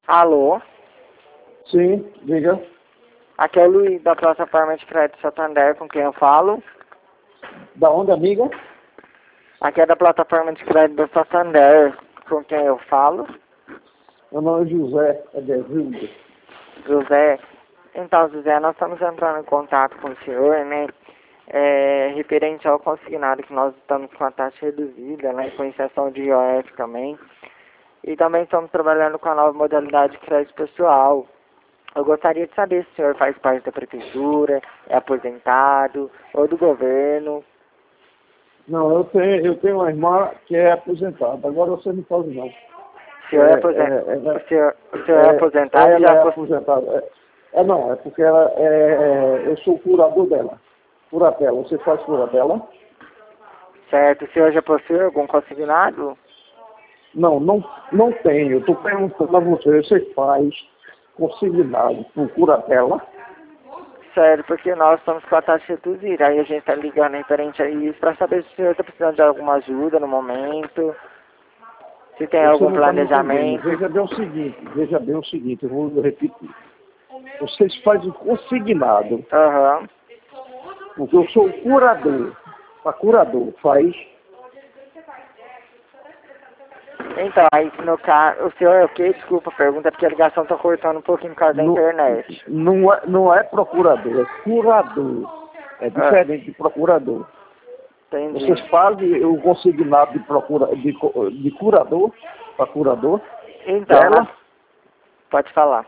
Alô? Sim, diga. Aqui é o Luiz da plataforma de crédito Santander, com quem eu falo. Da onde, amiga? Aqui é da plataforma de crédito Santander, com quem eu falo. Meu nome é José, é Devildo. José. Então, José, nós estamos entrando em contato com o senhor, né? Referente ao consignado, que nós estamos com a taxa reduzida, né? Com inserção de IOF também. E também estamos trabalhando com a nova modalidade de crédito pessoal. Eu gostaria de saber se o senhor faz parte da prefeitura, é aposentado, ou do governo. Não, eu tenho uma irmã que é aposentada. Agora você não pode não. O senhor é aposentado? O senhor é aposentado? Ela é aposentada. Não, é porque eu sou o curador dela. Curatela. Você faz curatela? Certo. O senhor já possui algum consignado? Não tenho. Eu estou perguntando a você. Você faz consignado por curatela? Sério, porque nós estamos com a taxa reduzida. Aí a gente está ligando referente a isso para saber se o senhor está precisando de alguma ajuda no momento. Se tem Você algum não está me entendendo. planejamento. Veja bem o seguinte, eu vou repetir. Vocês fazem consignado, Aham. porque eu sou o curador. A curador faz. Então, aí no caso, o senhor é o quê? Desculpa a pergunta, porque a ligação está cortando um pouquinho por causa da internet. Não é procurador, é curador. É diferente de procurador. Entendi. Vocês fazem o consignado de curador, para curador, Então, dela. pode falar.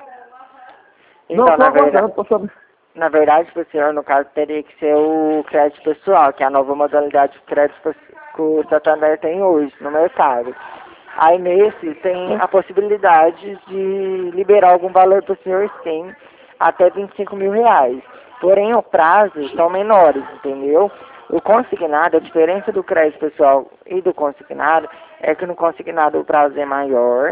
Não, Então, estou aguardando, estou sabendo. na verdade, para o senhor, no caso, teria que ser o crédito pessoal, que é a nova modalidade de crédito que o Santander tem hoje no mercado. Aí nesse tem a possibilidade de liberar algum valor para o senhor, sim, até 25 mil reais. Porém, o prazo são menores, entendeu? O consignado, a diferença do crédito pessoal e do consignado é que no consignado o prazo é maior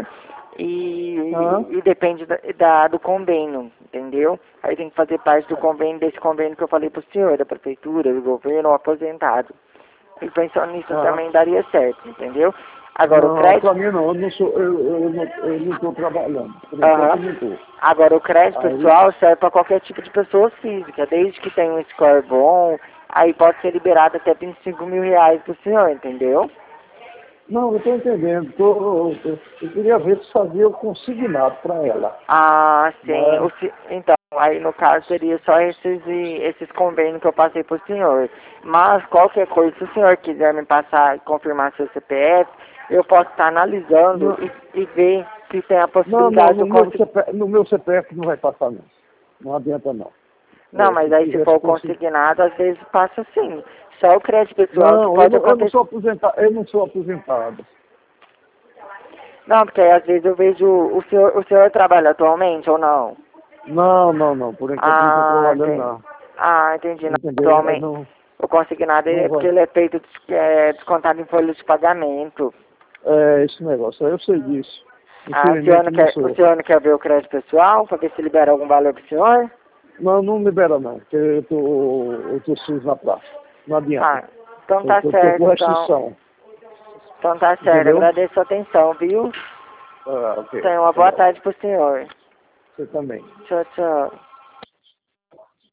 e depende do convênio, entendeu? Aí tem que fazer parte do convênio, desse convênio que eu falei para o senhor, da prefeitura, do governo ou aposentado. E pensando nisso também daria certo, entendeu? Agora o crédito... Para mim não, eu não estou trabalhando. Por enquanto eu não estou. Agora o crédito pessoal serve para qualquer tipo de pessoa física, desde que tenha um score bom, aí pode ser liberado até 25 mil reais pro senhor, entendeu? Não, eu estou entendendo. Eu queria ver se fazia o consignado para ela. Ah, sim. Então, aí no caso seria só esses convênios que eu passei pro senhor. Mas qualquer coisa, se o senhor quiser me passar e confirmar seu CPF, eu posso estar analisando e ver se tem a possibilidade no meu CPF não vai passar não. Não adianta não. Não, mas aí se for consignado, às vezes passa sim. Só o crédito pessoal que pode acontecer. Eu não sou aposentado. Não, porque aí, às vezes eu vejo o senhor trabalha atualmente ou não? Não. Por enquanto não estou trabalhando não. Ah, entendi. Atualmente o consignado é porque ele é feito descontado em folha de pagamento. É, esse negócio, eu sei disso. O senhor não quer ver o crédito pessoal para ver se libera algum valor pro senhor? Não libera não, porque eu tô sujo na praça. Não adianta. Então tá certo. Com restrição. Então tá certo, agradeço a atenção, viu? Ok. Tenha uma boa tarde pro senhor. Você também. Tchau, tchau.